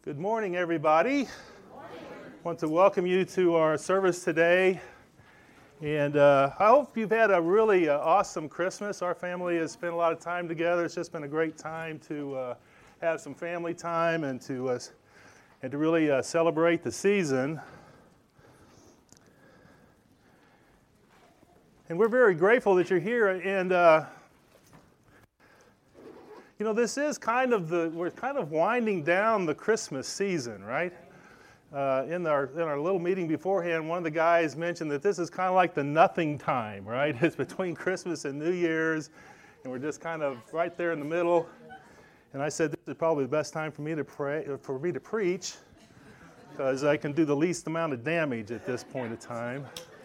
Good morning, everybody. Good morning. I want to welcome you to our service today. And I hope you've had a really awesome Christmas. Our family has spent a lot of time together. It's just been a great time to have some family time and to really celebrate the season. And we're very grateful that you're here. And this is we're kind of winding down the Christmas season, right? In our little meeting beforehand, one of the guys mentioned that this is kind of like the nothing time, right? It's between Christmas and New Year's, and we're just kind of right there in the middle. And I said this is probably the best time for me to preach, because I can do the least amount of damage at this point in time.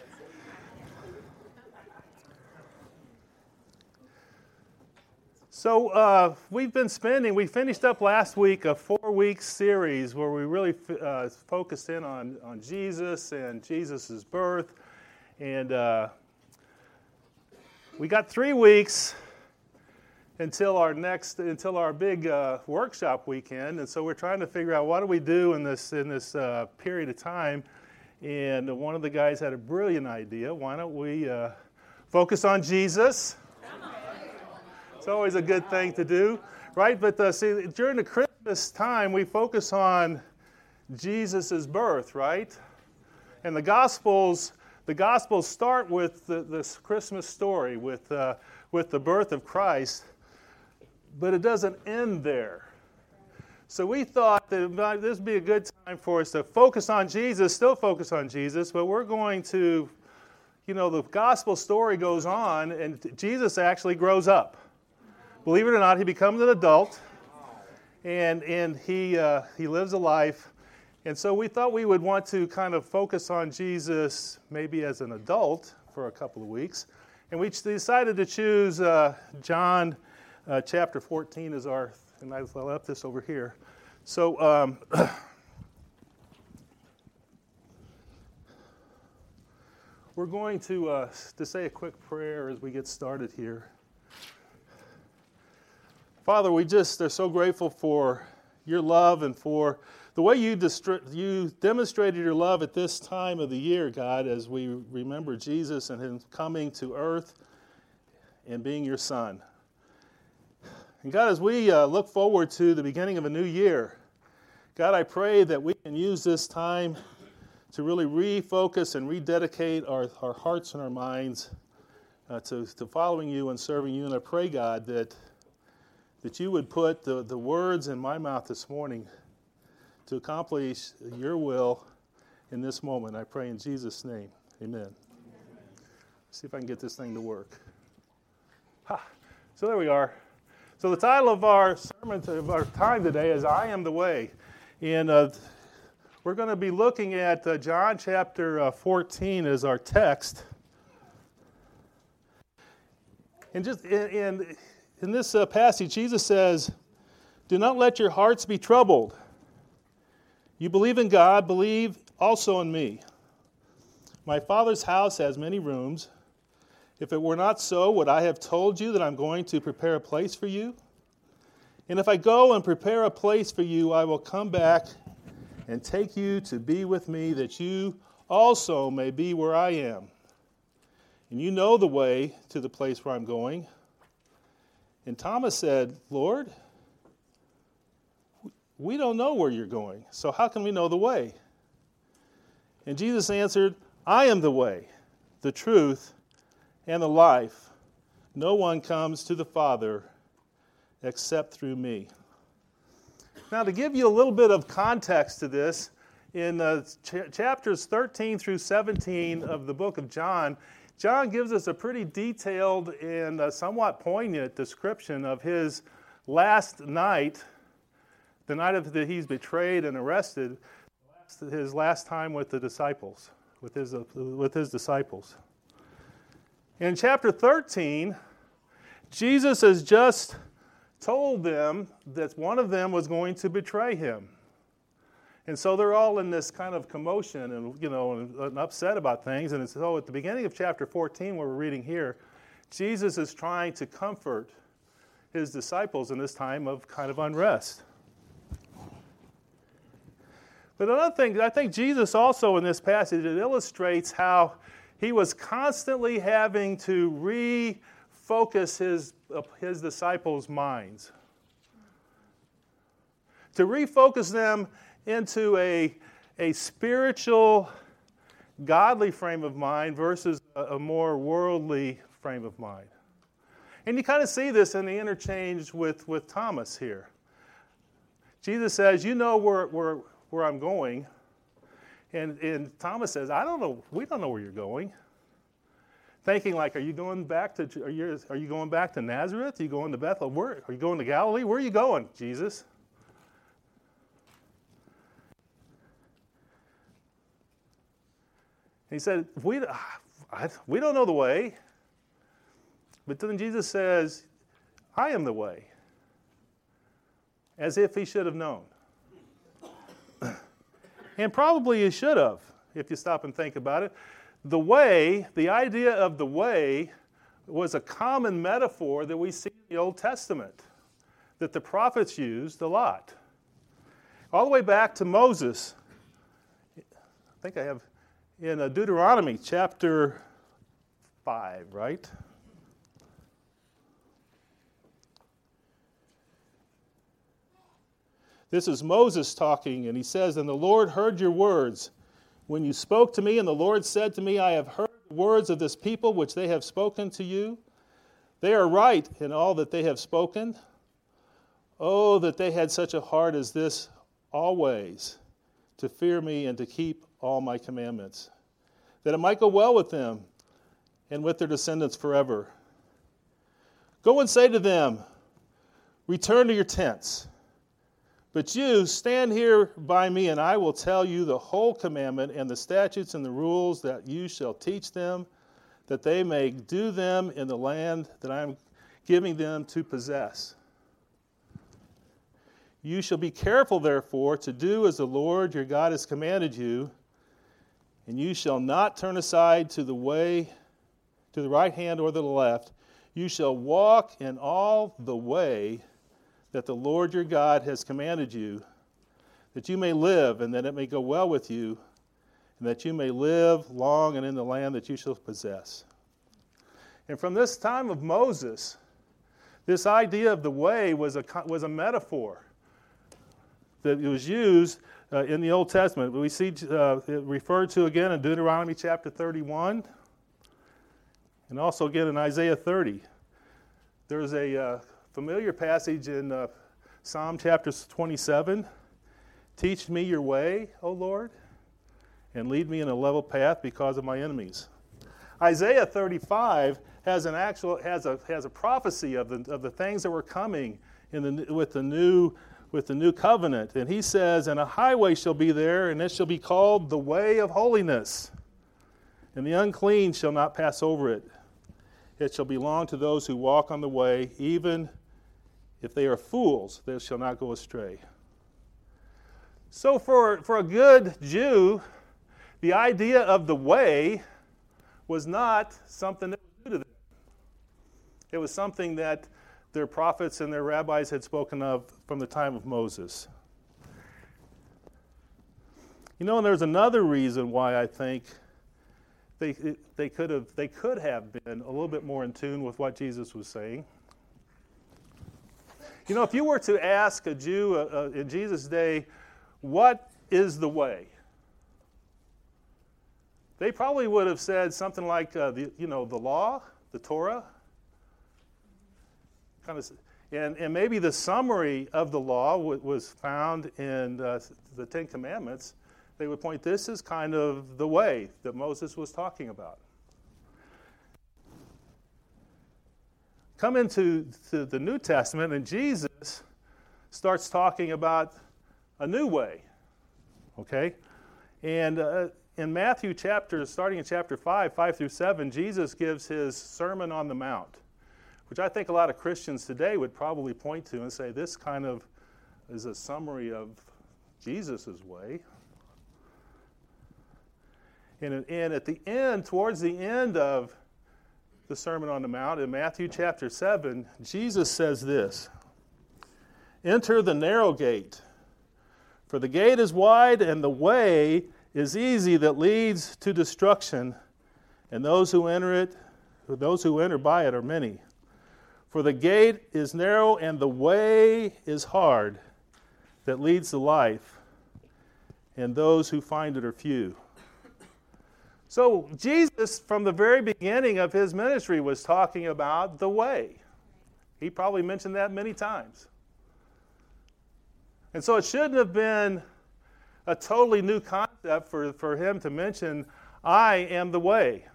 So we finished up last week a 4-week series where we really focused in on Jesus and Jesus' birth. And we got 3 weeks until our big workshop weekend. And so we're trying to figure out what do we do in this period of time. And one of the guys had a brilliant idea. Why don't we focus on Jesus? It's always a good thing to do, right? But see, during the Christmas time, we focus on Jesus' birth, right? And the Gospels start with this Christmas story, with the birth of Christ, but it doesn't end there. So we thought that this would be a good time for us to focus on Jesus, still focus on Jesus, but we're going to, the Gospel story goes on, and Jesus actually grows up. Believe it or not, he becomes an adult, and he lives a life. And so we thought we would want to kind of focus on Jesus maybe as an adult for a couple of weeks. And we decided to choose John chapter 14 as and I left this over here. So we're going to say a quick prayer as we get started here. Father, we just are so grateful for your love and for the way you demonstrated your love at this time of the year, God, as we remember Jesus and him coming to earth and being your son. And God, as we look forward to the beginning of a new year, God, I pray that we can use this time to really refocus and rededicate our hearts and our minds to following you and serving you. And I pray, God, that you would put the words in my mouth this morning to accomplish your will in this moment. I pray in Jesus' name. Amen. See if I can get this thing to work. So there we are. So the title of our sermon, of our time today is I Am the Way. And we're going to be looking at John chapter 14 as our text. And in this passage, Jesus says, "Do not let your hearts be troubled. You believe in God, believe also in me. My Father's house has many rooms. If it were not so, would I have told you that I'm going to prepare a place for you? And if I go and prepare a place for you, I will come back and take you to be with me, that you also may be where I am. And you know the way to the place where I'm going." And Thomas said, "Lord, we don't know where you're going, so how can we know the way?" And Jesus answered, "I am the way, the truth, and the life. No one comes to the Father except through me." Now, to give you a little bit of context to this, in chapters 13 through 17 of the book of John, John gives us a pretty detailed and somewhat poignant description of his last night, the night that he's betrayed and arrested, his last time with the disciples, with his disciples. In chapter 13, Jesus has just told them that one of them was going to betray him. And so they're all in this kind of commotion and upset about things. And so at the beginning of chapter 14, where we're reading here, Jesus is trying to comfort his disciples in this time of kind of unrest. But another thing, I think Jesus also in this passage, it illustrates how he was constantly having to refocus his disciples' minds. To refocus them into a spiritual, godly frame of mind versus a more worldly frame of mind. And you kind of see this in the interchange with Thomas here. Jesus says, you know where I'm going. And Thomas says, I don't know, we don't know where you're going. Thinking like, are you going back to Nazareth? Are you going to Bethlehem? Are you going to Galilee? Where are you going, Jesus? He said, we don't know the way. But then Jesus says, I am the way. As if he should have known. And probably he should have, if you stop and think about it. The way, the idea of the way, was a common metaphor that we see in the Old Testament, that the prophets used a lot. All the way back to Moses. I think I have in Deuteronomy chapter 5, right? This is Moses talking, and he says, and the Lord heard your words when you spoke to me, and the Lord said to me, I have heard the words of this people which they have spoken to you. They are right in all that they have spoken. Oh, that they had such a heart as this always, to fear me and to keep all my commandments, that it might go well with them and with their descendants forever. Go and say to them, return to your tents. But you stand here by me, and I will tell you the whole commandment and the statutes and the rules that you shall teach them, that they may do them in the land that I am giving them to possess. You shall be careful, therefore, to do as the Lord your God has commanded you, and you shall not turn aside to the way, to the right hand or the left. You shall walk in all the way that the Lord your God has commanded you, that you may live and that it may go well with you, and that you may live long and in the land that you shall possess. And from this time of Moses, this idea of the way was a metaphor that was used in the Old Testament. We see it referred to again in Deuteronomy chapter 31, and also again in Isaiah 30. There's a familiar passage in Psalm chapter 27. Teach me your way, O Lord, and lead me in a level path because of my enemies. Isaiah 35 has a prophecy of the things that were coming with the new covenant, and he says, "And a highway shall be there, and it shall be called the way of holiness, and the unclean shall not pass over it. It shall belong to those who walk on the way, even if they are fools, they shall not go astray." So for a good Jew, the idea of the way was not something that was new to them. It was something that their prophets and their rabbis had spoken of from the time of Moses. You know, and there's another reason why I think they could have been a little bit more in tune with what Jesus was saying. You know, if you were to ask a Jew in Jesus' day, what is the way? They probably would have said something like, the law, the Torah, and maybe the summary of the law was found in the Ten Commandments. They would point, this is kind of the way that Moses was talking about. Come into the New Testament, and Jesus starts talking about a new way, okay? And in Matthew starting in chapter 5 through 7, Jesus gives his Sermon on the Mount, which I think a lot of Christians today would probably point to and say, this kind of is a summary of Jesus' way. And at the end, towards the end of the Sermon on the Mount, in Matthew chapter 7, Jesus says this, "Enter the narrow gate, For the gate is wide and the way is easy that leads to destruction, and those who enter by it are many. For the gate is narrow and the way is hard that leads to life, and those who find it are few. So Jesus, from the very beginning of his ministry, was talking about the way. He probably mentioned that many times. And so it shouldn't have been a totally new concept for him to mention, I am the way.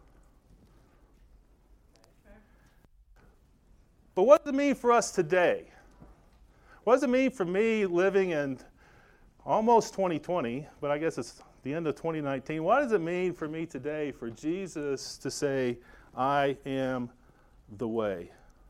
But what does it mean for us today? What does it mean for me living in almost 2020, but I guess it's the end of 2019? What does it mean for me today for Jesus to say, I am the way?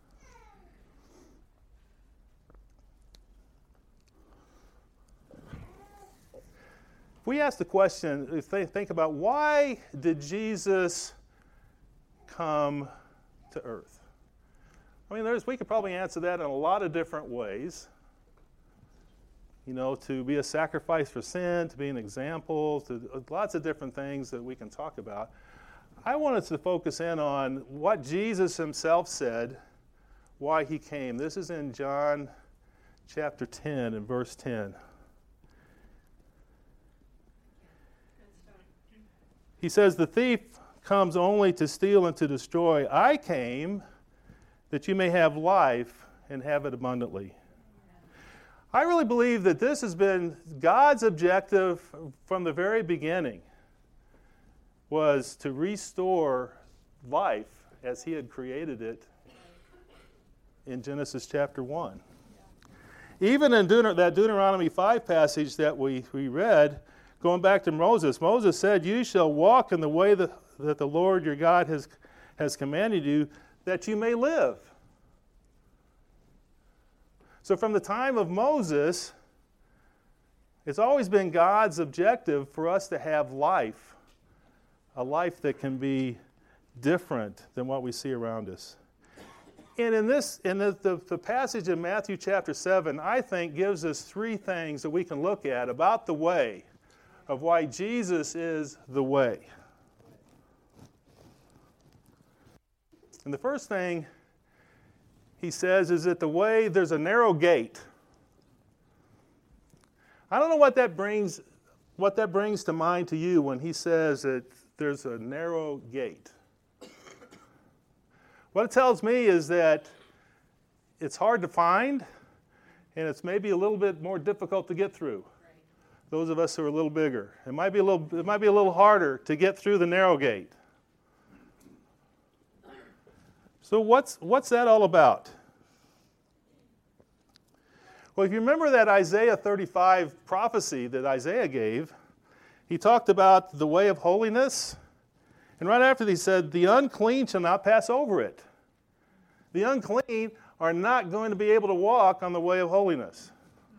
If we ask the question, if they think about why did Jesus come to earth? I mean, we could probably answer that in a lot of different ways. You know, to be a sacrifice for sin, to be an example, to lots of different things that we can talk about. I wanted to focus in on what Jesus himself said, why he came. This is in John chapter 10 and verse 10. He says, the thief comes only to steal and to destroy. I came that you may have life and have it abundantly. I really believe that this has been God's objective from the very beginning, was to restore life as he had created it in Genesis chapter 1. Even in that Deuteronomy 5 passage that we read, going back to Moses said, you shall walk in the way that the Lord your God has commanded you, that you may live. So from the time of Moses, it's always been God's objective for us to have life, a life that can be different than what we see around us. And in the passage in Matthew chapter 7, I think gives us three things that we can look at about the way, of why Jesus is the way. And the first thing he says is that the way, there's a narrow gate. I don't know what that brings to mind to you when he says that there's a narrow gate. What it tells me is that it's hard to find, and it's maybe a little bit more difficult to get through. Those of us who are a little bigger, it might be a little harder to get through the narrow gate. So what's that all about? Well, if you remember that Isaiah 35 prophecy that Isaiah gave, he talked about the way of holiness, and right after he said, the unclean shall not pass over it. The unclean are not going to be able to walk on the way of holiness.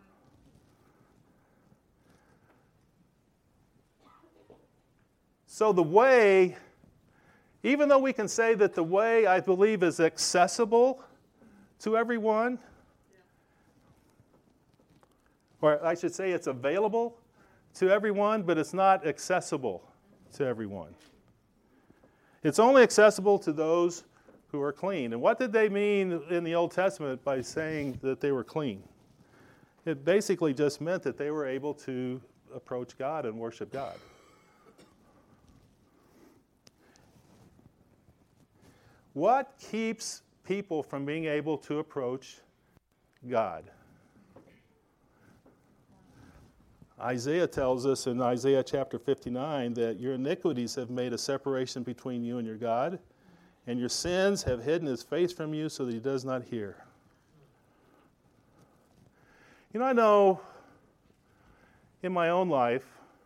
So the way, even though we can say that the way, I believe, is accessible to everyone, or I should say it's available to everyone, but it's not accessible to everyone. It's only accessible to those who are clean. And what did they mean in the Old Testament by saying that they were clean? It basically just meant that they were able to approach God and worship God. What keeps people from being able to approach God? Isaiah tells us in Isaiah chapter 59 that your iniquities have made a separation between you and your God, and your sins have hidden his face from you so that he does not hear. You know, I know in my own life,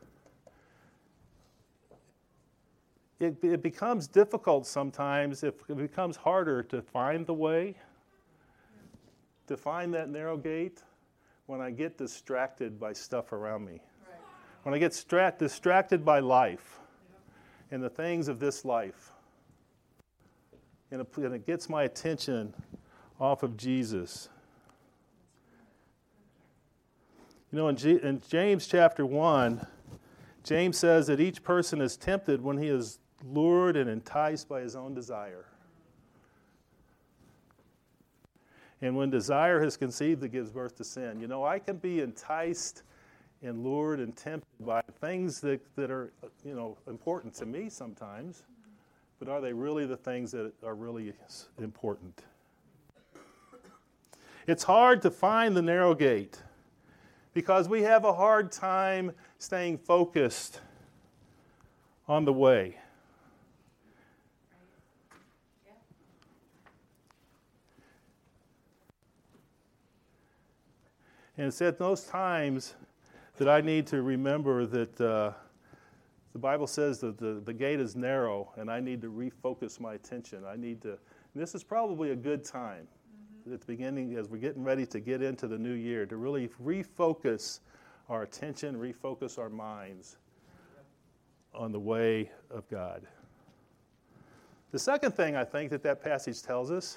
it becomes difficult sometimes, it becomes harder to find the way, to find that narrow gate, when I get distracted by stuff around me. Right. When I get distracted by life and the things of this life. And it gets my attention off of Jesus. You know, in James chapter 1, James says that each person is tempted when he is lured and enticed by his own desire. And when desire has conceived, it gives birth to sin. You know, I can be enticed and lured and tempted by things that are, you know, important to me sometimes, but are they really the things that are really important? It's hard to find the narrow gate because we have a hard time staying focused on the way. And it's at those times that I need to remember that the Bible says that the gate is narrow, and I need to refocus my attention. This is probably a good time at the beginning as we're getting ready to get into the new year to really refocus our attention, refocus our minds on the way of God. The second thing I think that passage tells us,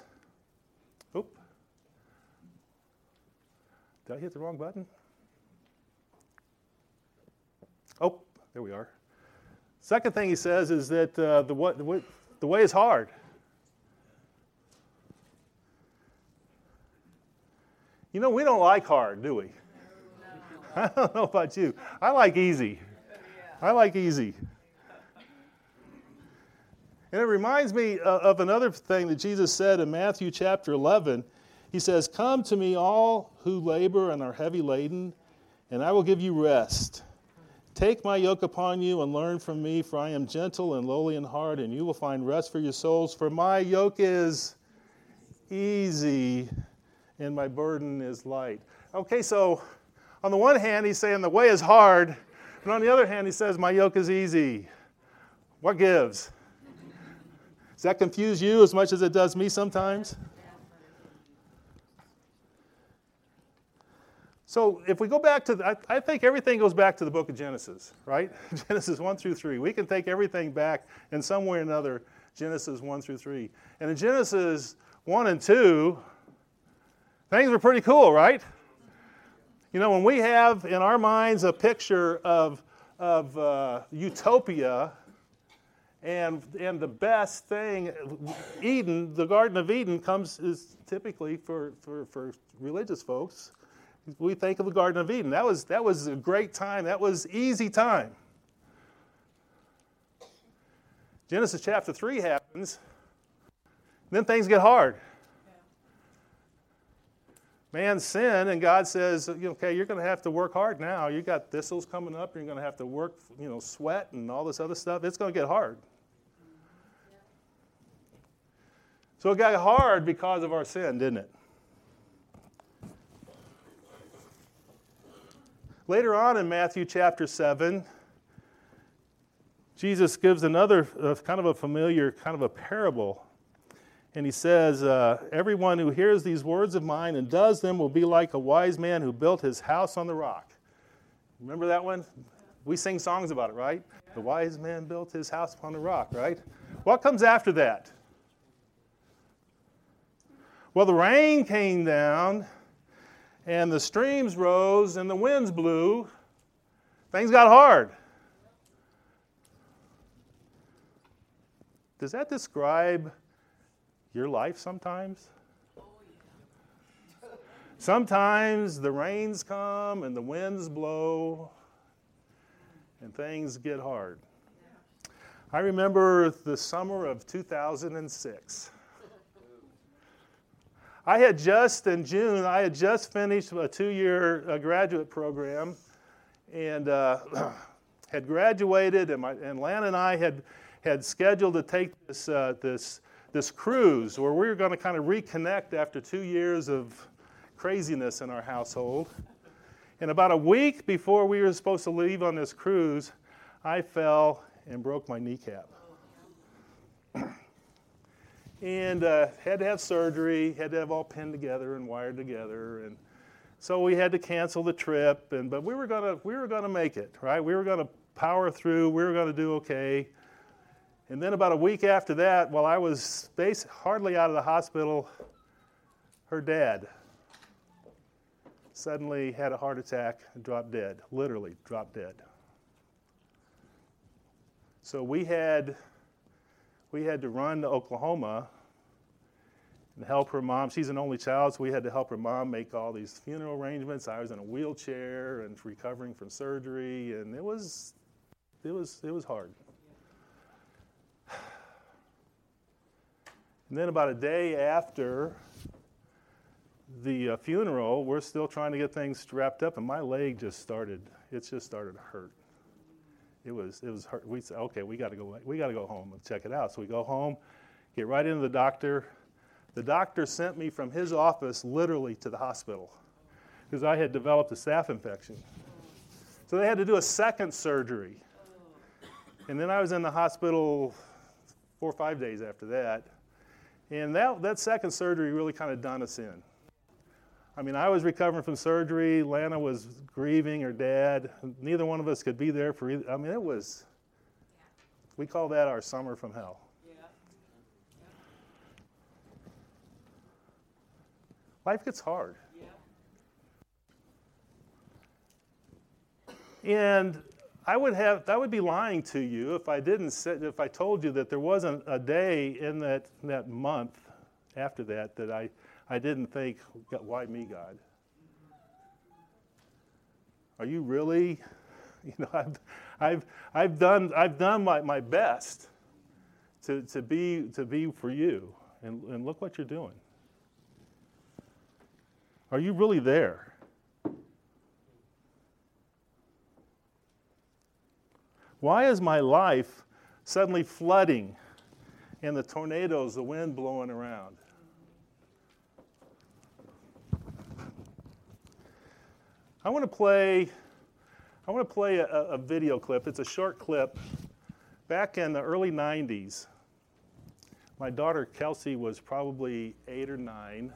did I hit the wrong button? Oh, there we are. Second thing he says is that the way is hard. You know, we don't like hard, do we? No. I don't know about you. I like easy. I like easy. And it reminds me of another thing that Jesus said in Matthew chapter 11. He says, "Come to me all who labor and are heavy laden, and I will give you rest. Take my yoke upon you and learn from me, for I am gentle and lowly in heart, and you will find rest for your souls. For my yoke is easy and my burden is light." Okay, so on the one hand, he's saying the way is hard, and on the other hand, he says my yoke is easy. What gives? Does that confuse you as much as it does me sometimes? So if we go back to, I think everything goes back to the book of Genesis, right? Genesis 1 through 3. We can take everything back in some way or another, Genesis 1 through 3. And in Genesis 1 and 2, things were pretty cool, right? You know, when we have in our minds a picture of utopia and the best thing, Eden, the Garden of Eden is typically for religious folks. We think of the Garden of Eden. That was a great time. That was easy time. Genesis chapter 3 happens, and then things get hard. Man sinned, and God says, okay, you're going to have to work hard now. You got thistles coming up. You're going to have to work, sweat and all this other stuff. It's going to get hard. So it got hard because of our sin, didn't it? Later on in Matthew chapter 7, Jesus gives another kind of a familiar, kind of a parable. And he says, everyone who hears these words of mine and does them will be like a wise man who built his house on the rock. Remember that one? We sing songs about it, right? The wise man built his house upon the rock, right? What comes after that? Well, the rain came down, and the streams rose, and the winds blew. Things got hard. Does that describe your life sometimes? Sometimes the rains come and the winds blow and things get hard. I remember the summer of 2006. In June, I had just finished a 2-year graduate program and had graduated, and Lana and I had scheduled to take this cruise where we were going to kind of reconnect after 2 years of craziness in our household. And about a week before we were supposed to leave on this cruise, I fell and broke my kneecap. And had to have surgery, had to have all pinned together and wired together, and so we had to cancel the trip. But we were gonna make it, right? We were gonna power through. We were gonna do okay. And then about a week after that, while I was hardly out of the hospital, her dad suddenly had a heart attack and dropped dead, literally dropped dead. So we had to run to Oklahoma and help her mom. She's an only child, so we had to help her mom make all these funeral arrangements. I was in a wheelchair and recovering from surgery, and it was hard. And then about a day after the funeral, we're still trying to get things wrapped up, and my leg just started to hurt. It was hurt. We said, okay, we got to go home and check it out. So we go home, get right into the doctor. The doctor sent me from his office literally to the hospital because I had developed a staph infection. So they had to do a second surgery. And then I was in the hospital 4 or 5 days after that. And that second surgery really kind of done us in. I mean, I was recovering from surgery. Lana was grieving her dad. Neither one of us could be there for either. I mean, we call that our summer from hell. Life gets hard. And that would be lying to you if I told you that there wasn't a day in that month after that I didn't think, why me, God? Are you really? I've done my best to be for you, and look what you're doing. Are you really there? Why is my life suddenly flooding and the tornadoes, the wind blowing around? I want to play a video clip. It's a short clip. Back in the early 90s, my daughter Kelsey was probably 8 or 9,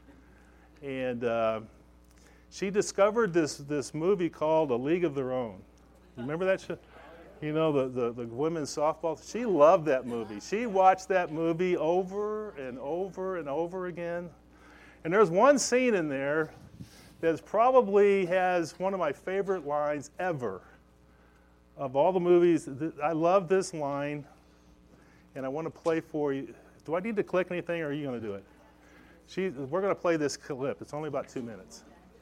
and she discovered this movie called A League of Their Own. You remember that show? You know, the women's softball. She loved that movie. She watched that movie over and over and over again. And there's one scene in there that probably has one of my favorite lines ever of all the movies. I love this line, and I want to play for you. Do I need to click anything, or are you going to do it? We're going to play this clip. It's only about 2 minutes.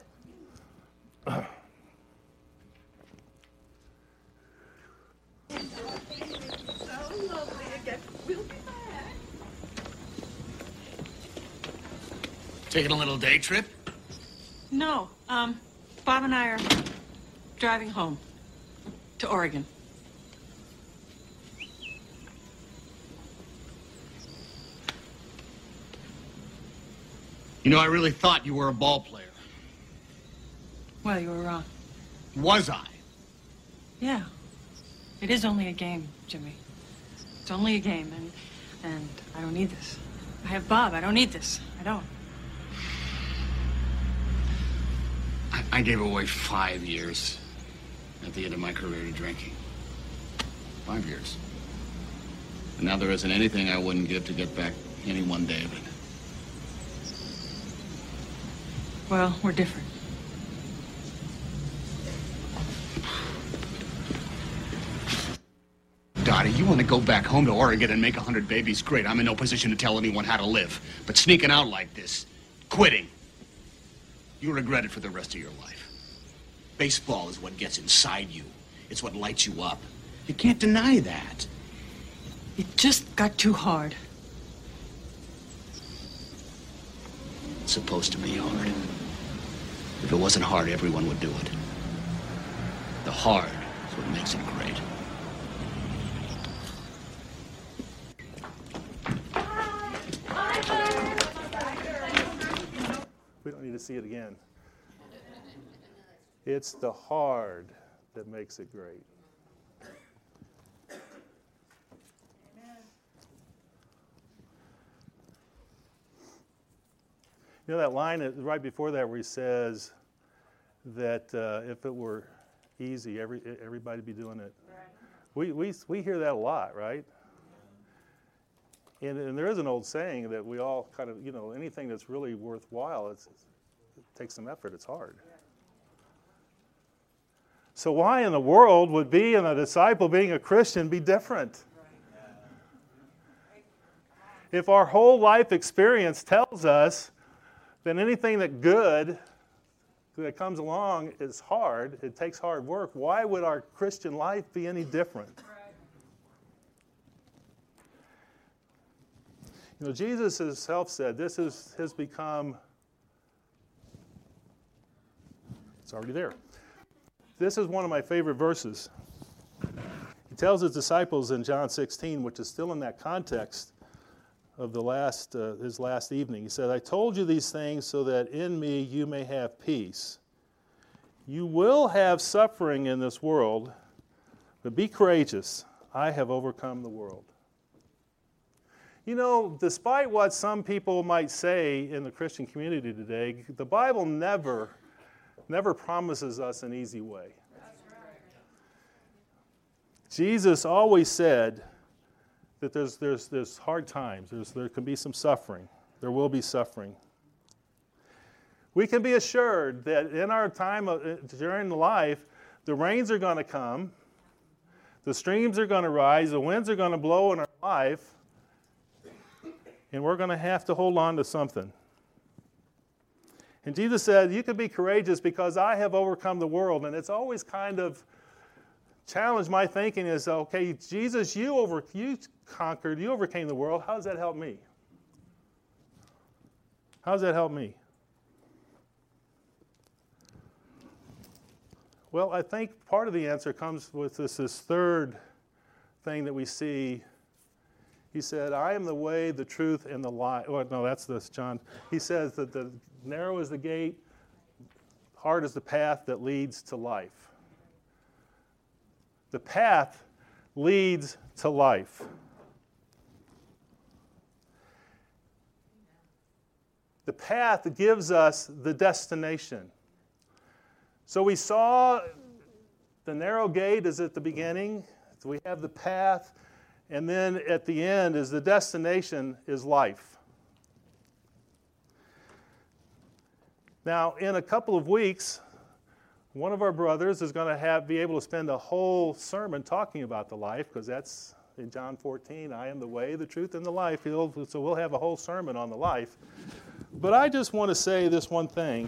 Taking a little day trip? No. Bob and I are driving home to Oregon. You know, I really thought you were a ball player. Well, you were wrong. Was I? Yeah. It is only a game, Jimmy. It's only a game, and I don't need this. I have Bob. I don't need this. I don't. I gave away 5 years at the end of my career to drinking. 5 years. And now there isn't anything I wouldn't give to get back any one day of it. Well, we're different. Dottie, you want to go back home to Oregon and make 100 babies? Great. I'm in no position to tell anyone how to live. But sneaking out like this, quitting, you'll regret it for the rest of your life. Baseball is what gets inside you. It's what lights you up. You can't deny that. It just got too hard. It's supposed to be hard. If it wasn't hard, everyone would do it. The hard is what makes it great. We don't need to see it again. It's the hard that makes it great. You know that line right before that where he says that if it were easy, everybody'd be doing it. Right. We hear that a lot, right? And there is an old saying that we all kind of, anything that's really worthwhile, takes some effort. It's hard. So why in the world would being a disciple, being a Christian, be different? If our whole life experience tells us that anything that good that comes along is hard, it takes hard work, why would our Christian life be any different? You know, Jesus himself said this has become, it's already there. This is one of my favorite verses. He tells his disciples in John 16, which is still in that context of his last evening. He said, I told you these things so that in me you may have peace. You will have suffering in this world, but be courageous. I have overcome the world. You know, despite what some people might say in the Christian community today, the Bible never promises us an easy way. Jesus always said that there's hard times. There can be some suffering. There will be suffering. We can be assured that in our time during life, the rains are going to come, the streams are going to rise, the winds are going to blow in our life, and we're going to have to hold on to something. And Jesus said, you can be courageous because I have overcome the world. And it's always kind of challenged my thinking is, okay, Jesus, you overcame the world. How does that help me? How does that help me? Well, I think part of the answer comes with this third thing that we see. He said, I am the way, the truth, and the life. Oh, no, that's this, John. He says that the narrow is the gate, hard is the path that leads to life. The path leads to life. The path gives us the destination. So we saw the narrow gate is at the beginning. So we have the path. And then at the end is the destination is life. Now, in a couple of weeks, one of our brothers is going to be able to spend a whole sermon talking about the life, because that's in John 14, I am the way, the truth, and the life. So we'll have a whole sermon on the life. But I just want to say this one thing.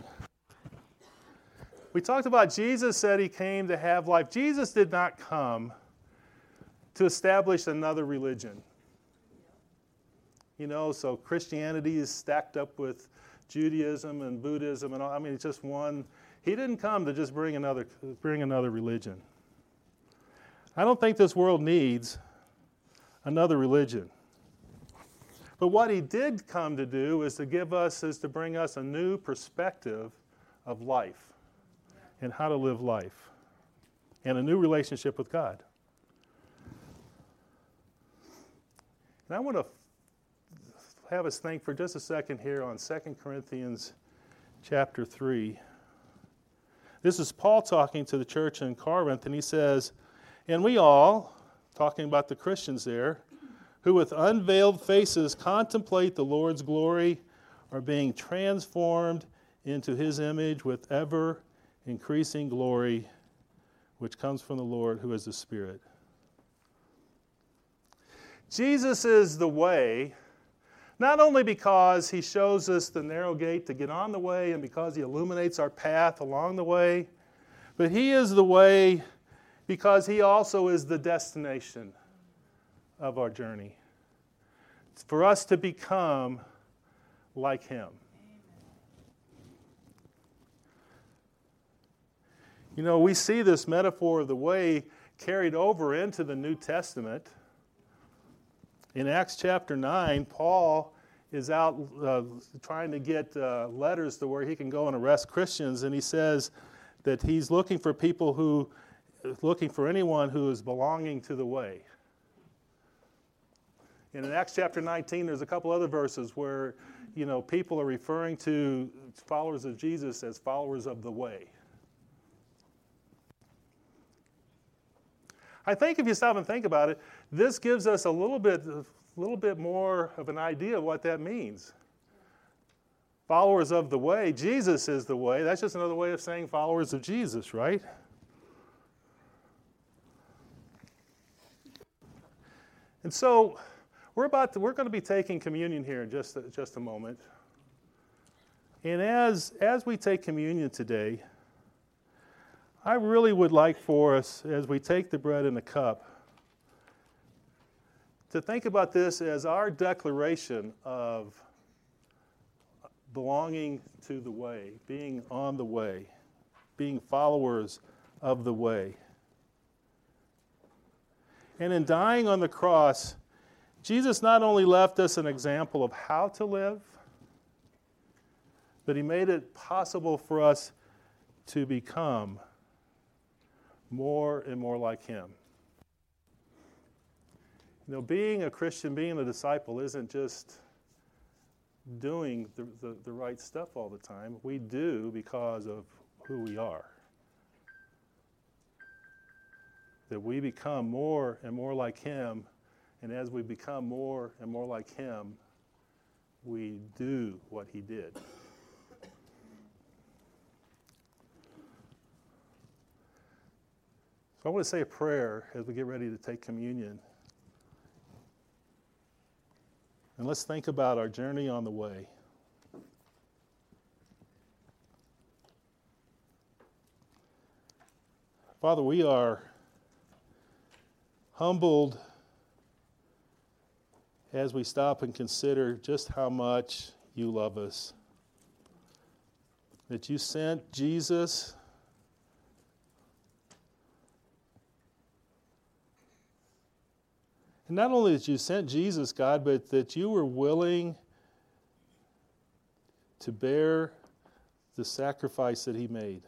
We talked about Jesus said he came to have life. Jesus did not come to establish another religion. You know, so Christianity is stacked up with Judaism and Buddhism and all. I mean, it's just one. He didn't come to just bring another religion. I don't think this world needs another religion. But what he did come to do is to bring us a new perspective of life and how to live life and a new relationship with God. And I want to have us think for just a second here on 2 Corinthians chapter 3. This is Paul talking to the church in Corinth, and he says, and we all, talking about the Christians there, who with unveiled faces contemplate the Lord's glory, are being transformed into his image with ever increasing glory, which comes from the Lord, who is the Spirit. Jesus is the way, not only because he shows us the narrow gate to get on the way and because he illuminates our path along the way, but he is the way because he also is the destination of our journey. It's for us to become like him. You know, we see this metaphor of the way carried over into the New Testament. In Acts chapter 9, Paul is out trying to get letters to where he can go and arrest Christians, and he says that he's looking for anyone who is belonging to the way. And in Acts chapter 19, there's a couple other verses where, you know, people are referring to followers of Jesus as followers of the way. I think if you stop and think about it, this gives us a little bit more of an idea of what that means. followers of the way. Jesus is the way. That's just another way of saying followers of Jesus, right? And so we're going to be taking communion here in just a moment. And as we take communion today, I really would like for us, as we take the bread and the cup, to think about this as our declaration of belonging to the way, being on the way, being followers of the way. And in dying on the cross, Jesus not only left us an example of how to live, but he made it possible for us to become more and more like him. You know, being a Christian, being a disciple isn't just doing the right stuff all the time. We do because of who we are. That we become more and more like him, and as we become more and more like him, we do what he did. So I want to say a prayer as we get ready to take communion. And let's think about our journey on the way. Father, we are humbled as we stop and consider just how much you love us. That you sent Jesus and not only that you sent Jesus, God, but that you were willing to bear the sacrifice that he made.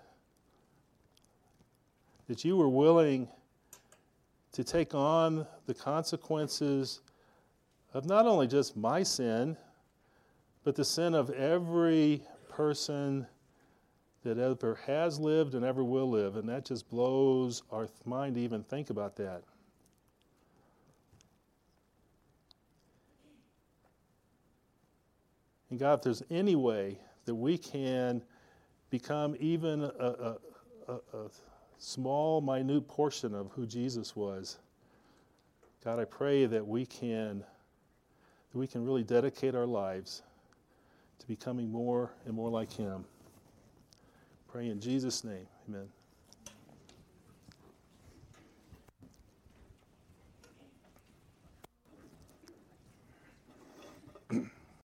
That you were willing to take on the consequences of not only just my sin, but the sin of every person that ever has lived and ever will live. And that just blows our mind to even think about that. And God, if there's any way that we can become even a small, minute portion of who Jesus was, God, I pray that we can really dedicate our lives to becoming more and more like him. Pray in Jesus' name, amen.